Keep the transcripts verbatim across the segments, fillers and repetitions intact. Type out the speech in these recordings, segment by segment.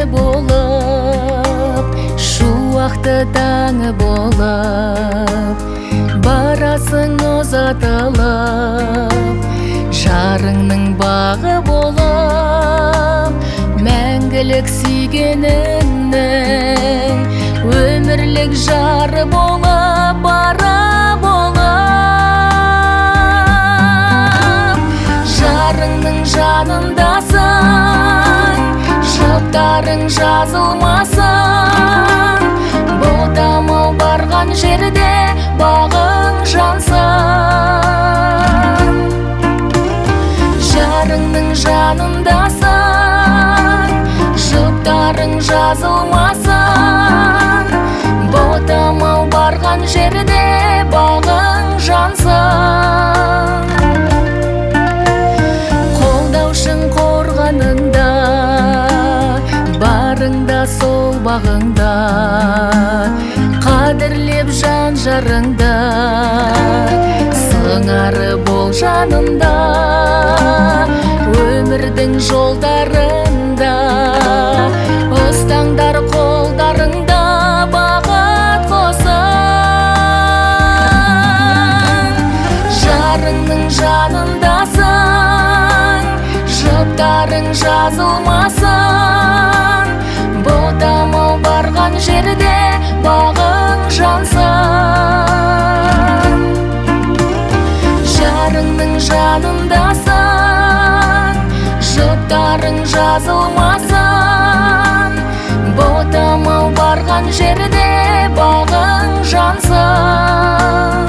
болып, шуақты таңы болып, барасың ұзатылып, жарыңның бағы болып, мәңгілік сүйгеніңнің өмірлік жары болып, бара болып. Жарыңның жанындасың, жұптарың жазылмасын, ботамау барған жерде бағың жансын. Жарыңның жанындасың, жұптарың жазылмасын, ботамау барған жерде бағың жансын. Қолдаушың қорғаныңда, барыңда сол бағыңда, қадірлеп жан жарыңда, сыңары бол жанында. Өмірдің жолдарында ұстаңдар қолдарыңда, бақыт қосын. Жарыңның жанындасың, жұптарың жазылмасын, ботамау барған жерде бағың жансын. Жарыңның жанындасың, жұптарың жазылмасын, ботамау барған жерде бағың жансын.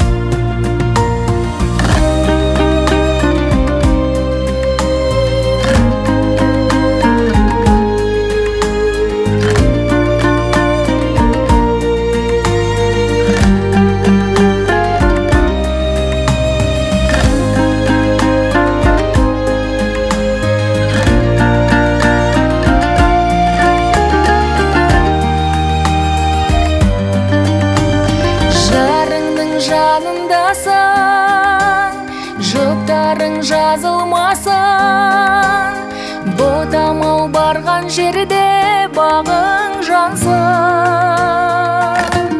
Жанындасың, жұптарың жазылмасын, ботамау барған жерде бағың жансын.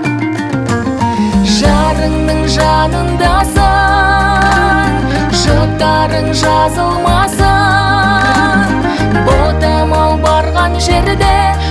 Жарыңның жанындасың, жұптарың жазылмасын, ботамау барған жерде